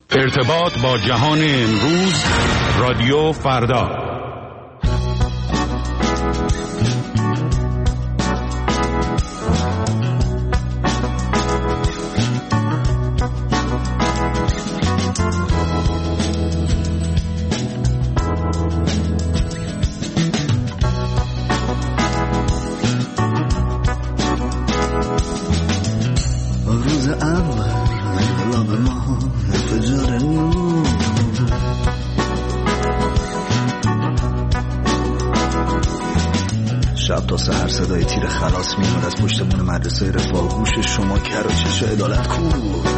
ارتباط با جهان امروز، رادیو فردا. شب تا سحر صدای تیر خلاص میاد از پشت بون مدرسه رفاه. گوش شما کر و چش عدالت کو.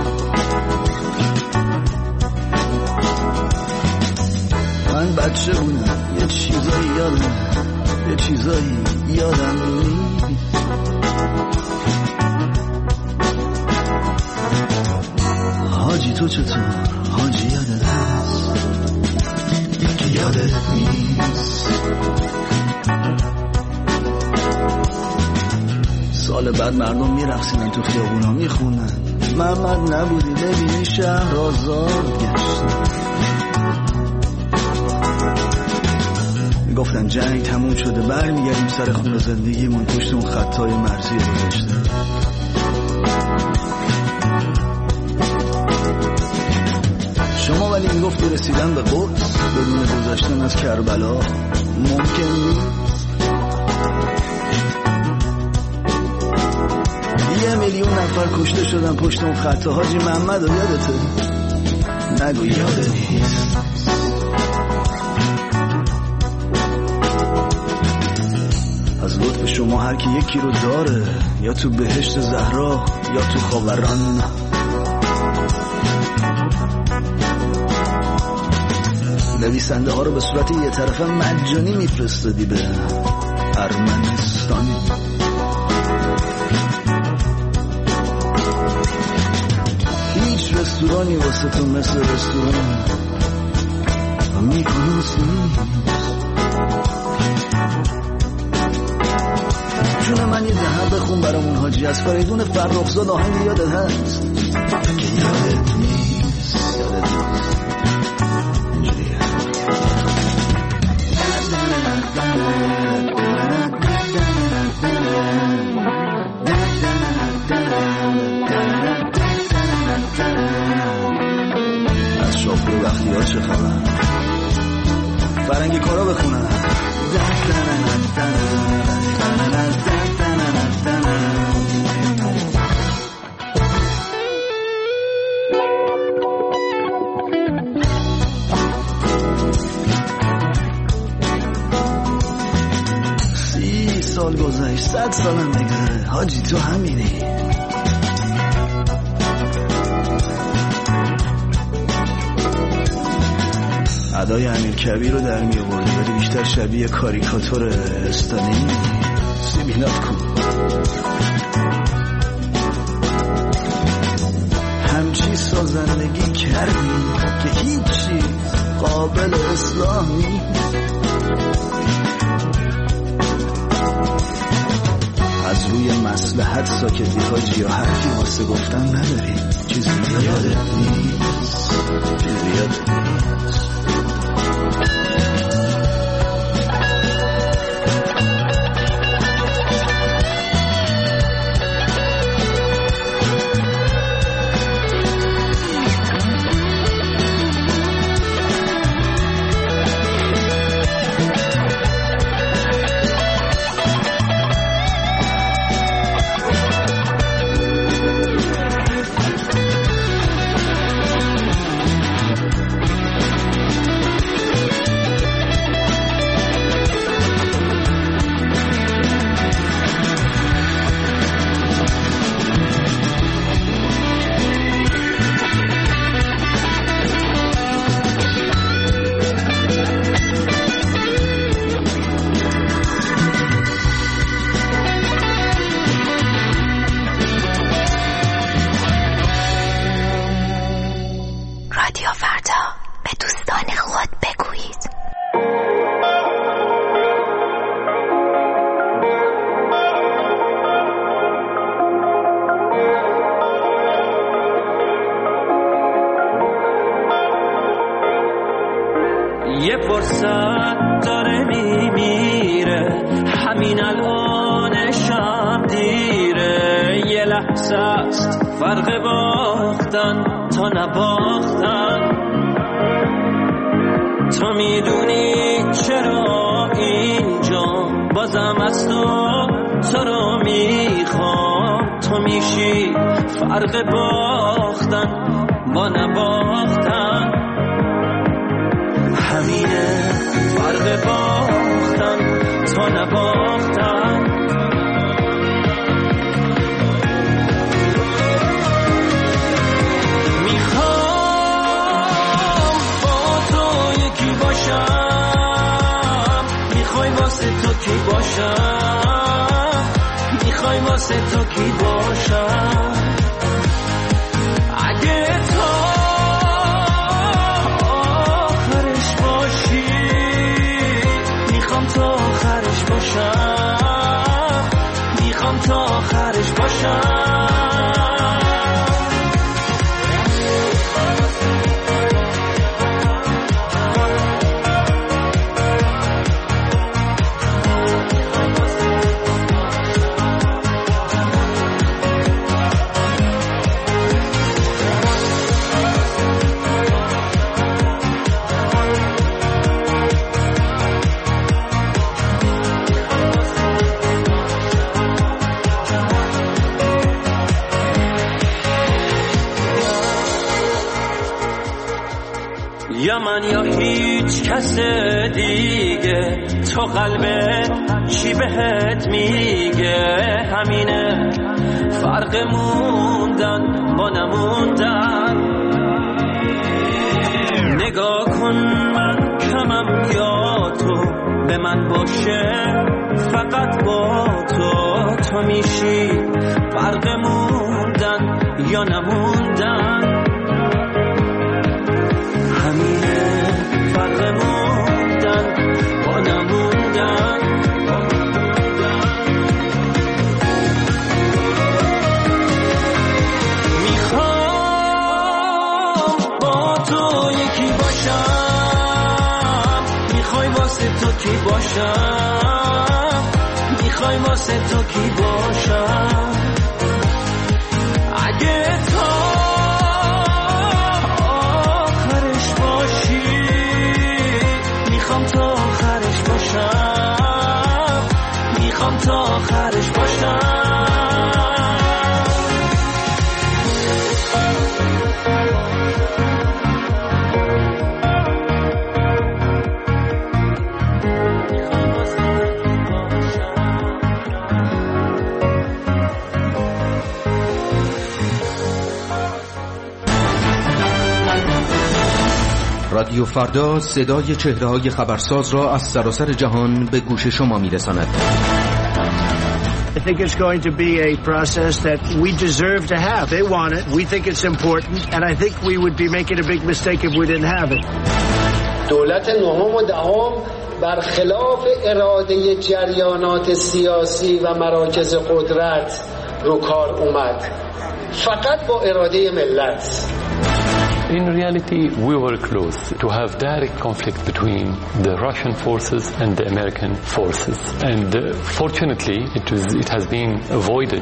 من بچه بودم یه چیزایی یادم نیست. حاجی تو چطور؟ حاجی یادت هست که یادت نیست. سال بعد مردم میرقصیدن تو خیابونا میخونن محمد نبودی ببینی شهر آزاد گشت. میگفتن جنگ تموم شده برمیگردیم سر خون زندگیمون پشت اون خطای مرزی گذاشته. شما ولی میگفت رسیدن به قدس بدون گذشتن از کربلا ممکن نیست. 1,000,000 نفر کشته شدن پشت اون خطا. حاجی محمد رو یادته؟ نگو یادت نیست. از لطف شما هر کی یکی رو داره، یا تو بهشت زهرا یا تو خاوران. نویسنده ها رو به صورت یه طرفه مجانی میفرستادی به ارمنستان. رستورانی واسه تو مثل رستوران میکنوس نیست. جون من یه دهن بخون برامون حاجی از فریدون فرخزاد آهنگ یادت هست که یادت نیست. اینجوریه. شاپور وقتی ها چه خبر؟ فرنگی کارا بخونن. سی سال گذشت 100 سالم بگذره حاجی تو همینی. ادای امیرکبیر رو در می آوردی ولی بیشتر شبیه کاریکاتور استالین. سیبیلات کن. همچی سازندگی کردی که هیچ چیز قابل اصلاح نیست. از روی مصلحت ساکتی حاجی یا حرفی واسه گفتن نداری. چیزی یادت نیست. چیزی یادت نیست. یه فرصت داره میمیره، همین الانشم دیره. یه لحظه است فرق باختن تا نباختن. تو میدونی چرا اینجا بازم از تو رو میخوام. تو میشی فرق باختن با نباختن. همینه فرق باختن تا نباختن. میخوام با تو یکی باشم، میخوای واسه تو کی باشم، میخوای واسه تو کی باشم. اگه تو آخرش باشی میخوام تا آخرش باشم، میخوام تا آخرش باشم. یا من یا هیچ کس دیگه، تو قلبت چی بهت میگه. همینه فرق موندن با نموندن. نگاه کن من کمم یا تو به من باشه، فقط با تو میشی فرق موندن یا نموندن. همینه فرق موندن با نموندن. میخوام با تو یکی باشم، میخوای واسه تو کی باشم، میخوای واسه تو کی باشم. اگه تو میخوام تا آخرش باشم، میخوام تا آخرش باشم. رادیو فردا صدای چهره‌های خبرساز را از سراسر جهان به گوش شما می‌رساند. I think it's going to be a process that we deserve to have. They want it. We think it's important. And I think we would be making a big mistake if we didn't have it. دولت نهم و دهم برخلاف اراده جریانات سیاسی و مراکز قدرت رو کار اومد. فقط با اراده ملت. In reality, we were close to have direct conflict between the Russian forces and the American forces. And fortunately, it has been avoided.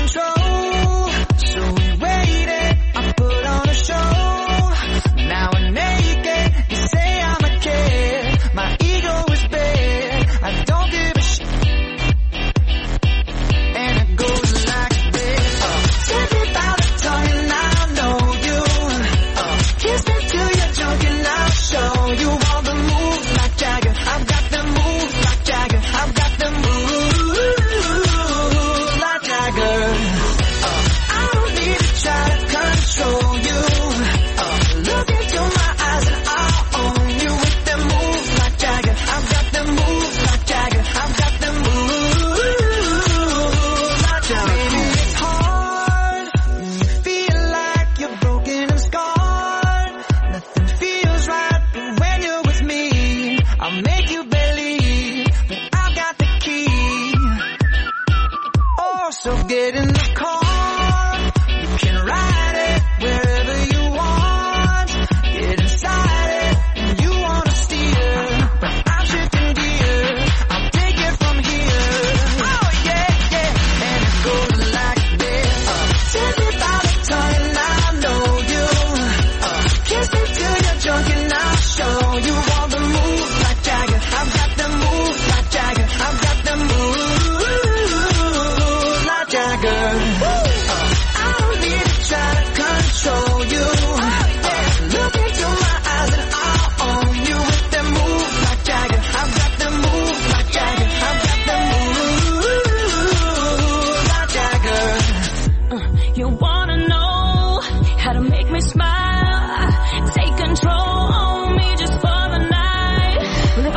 Now and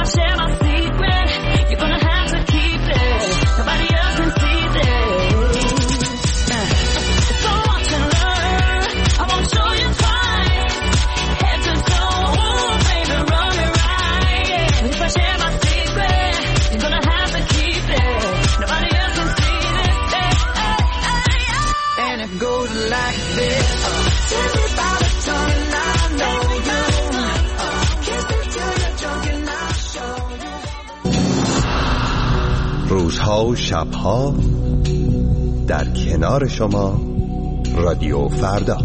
share my secret, you're gonna have to keep it. Nobody else can see this. So watch and learn, I won't show you twice. Head to toe, baby, run it right. If I share my secret, you're gonna have to keep it. Nobody else can see this. And it goes like this. Tell me about the time I know you. Kiss me till you're drunk and I'll show you. روزها و شبها در کنار شما رادیو فردا.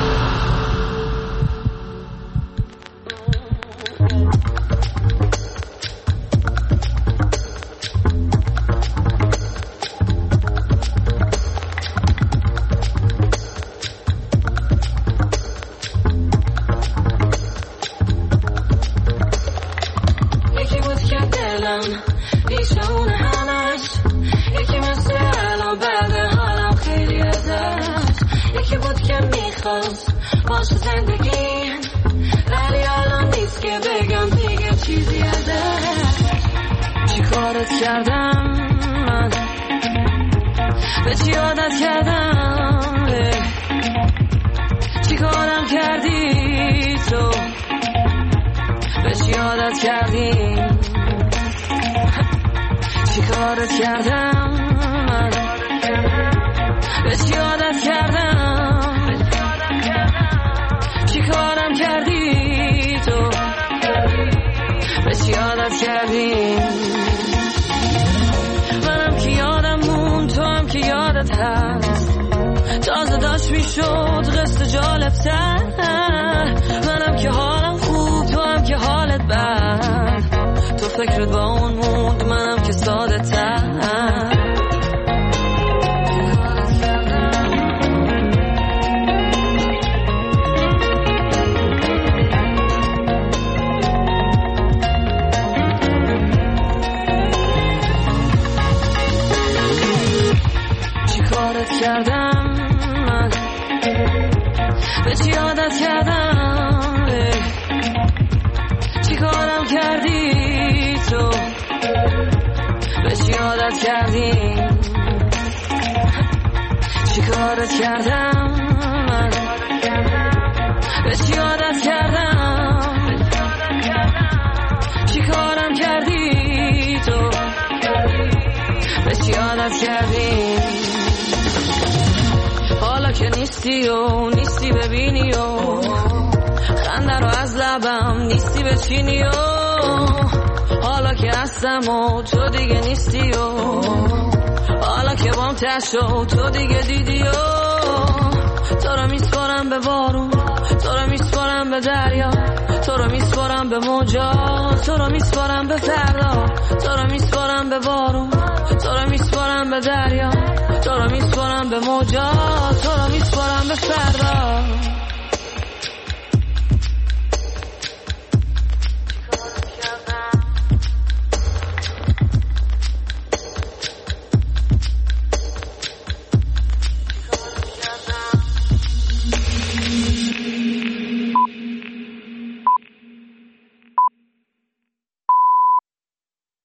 باشه زندگی ولی الان نیست که بگم دیگه چیزی ازش. چی کارت کردم من، به چی عادت کردم، چی کارم کردی تو، به چی عادت کردی، چی کارت کردم من، به چی عادت کردم، چی کارم کردی تو، به چی عادت کردی. منم که یادم مون، تو هم که یادت هست، تازه داشت میشد قصه جالب‌تر. منم که حالم خوب، تو هم که حالت بد، تو فکرت با اون موند، منم که ساده تر. کردم من، به چی عادت کردم، چی کارم کردی تو، به چی عادت کردی، چی کارت کردم من، به چی عادت کردم، چی کارم کردی تو، به چی عادت کردی. حالا که نیستی و نیستی ببینی و خنده رو از لبم نیستی بچینی و حالا که هستم و تو دیگه نیستی و حالا که بام تشت و تو دیگه دیدی و تو رو میسپارم به بارون، تو رو میسپارم به دریا، تو رو میسپارم به موجا، تو رو میسپارم به فردا، تو رو میسپارم به بارون، تو رو میسپارم به دریا، تو رو میسپارم به موجا، تو رو میسپارم به فردا.